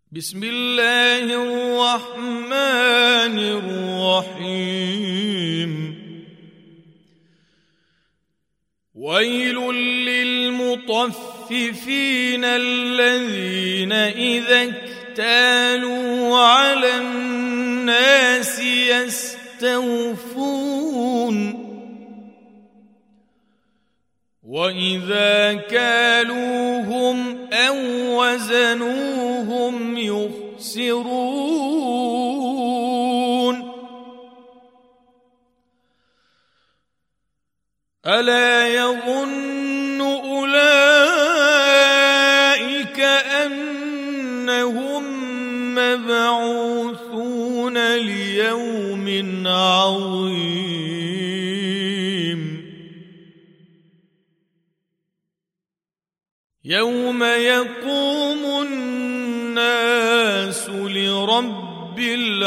بسم الله الرحمن الرحيم ويل للمطففين الذين إذا اكتالوا على الناس يستوفون وإذا كالوهم أو وزنوهم يخسرون ألا يظن أولئك أنهم مبعوثون ليوم عظيم يوم يقوم الناس لرب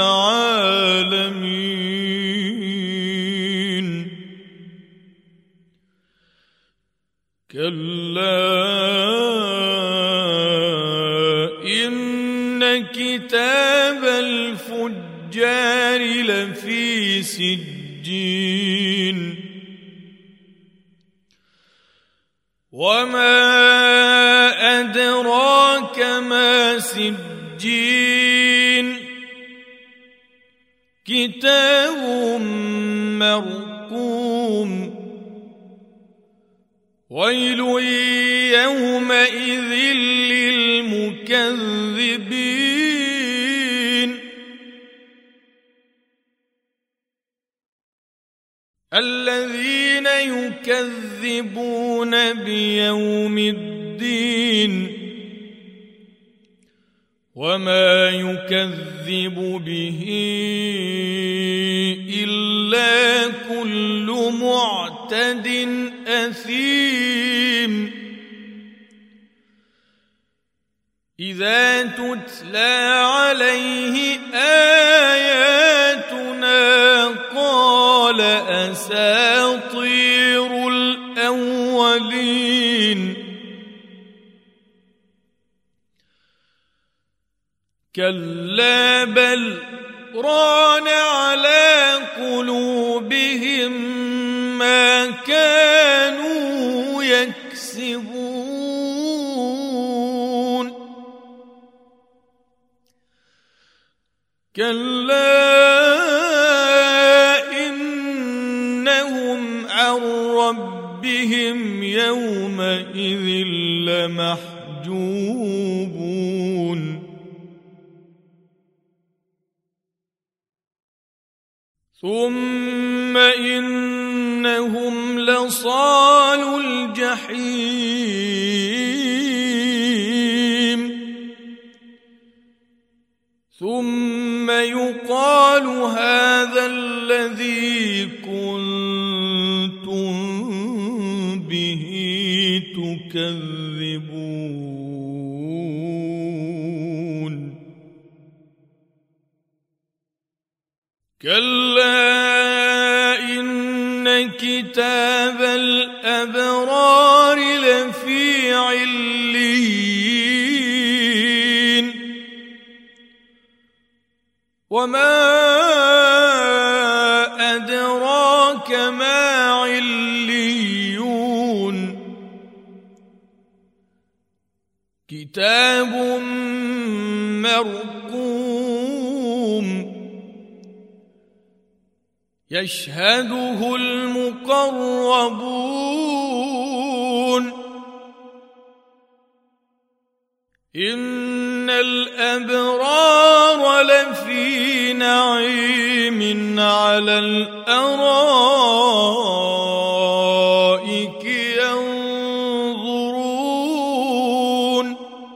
العالمين كلا إن كتاب الفجار لفي سجين وما أدراك ما سجين كتاب مرقوم ويل يومئذ للمكذبين الذين يكذبون بيوم الدين وما يكذب به إلا كل معتد أثيم إذا تتلى عليه آياتنا قال أساطير الأولين كلا بل ران على قلوبهم ما كانوا يكسبون كلا إنهم عن ربهم يومئذ لمحجوبون ثم إنهم لصالو الجحيم ثم يقال هذا الذي كنتم به تكذبون كلا إن كتاب الأبرار لفي عليين وما أدراك ما عليون كتاب مرقوم يشهده المقربون إن الأبرار لفي نعيم على الأرائك ينظرون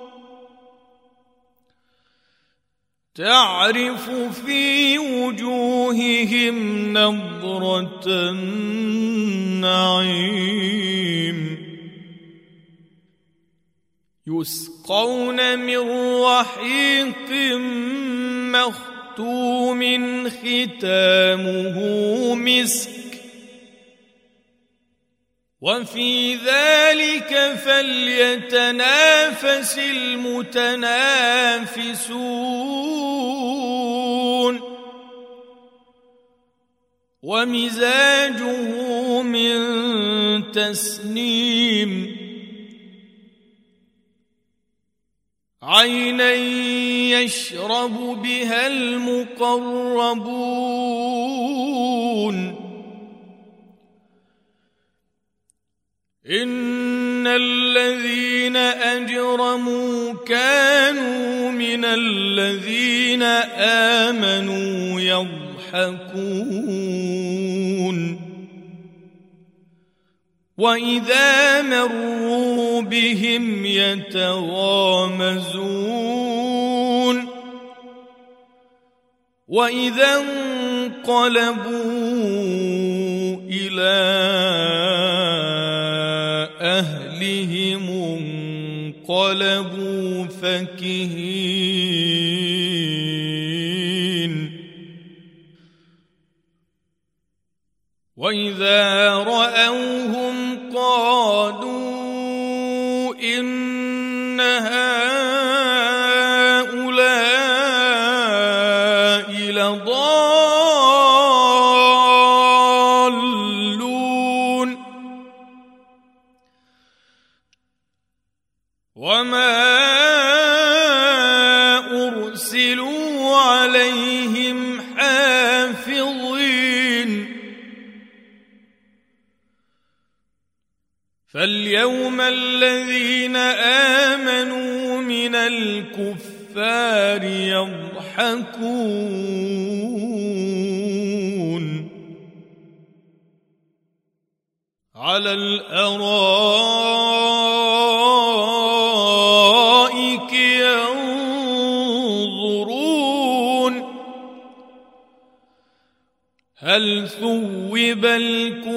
تعرف في وجوههم نضرة النعيم يسقون من رحيق مختوم ختامه مسك وفي ذلك فليتنافس المتنافسون ومزاجه من تسنيم عينا يشرب بها المقربون إن الذين أجرموا كانوا من الذين آمنوا يضحكون وإذا مروا بهم يتغامزون وإذا انقلبوا إلى أهلهم انقلبوا فكهين وإذا رأوهم قالوا إن هؤلاء لضالون وما أرسلوا عليهم حافظين فاليوم الذين آمنوا من الكفار يضحكون على الأرائك ينظرون هل ثوب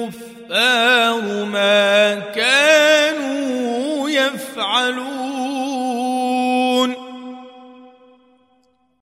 الكفار ما كانوا يفعلون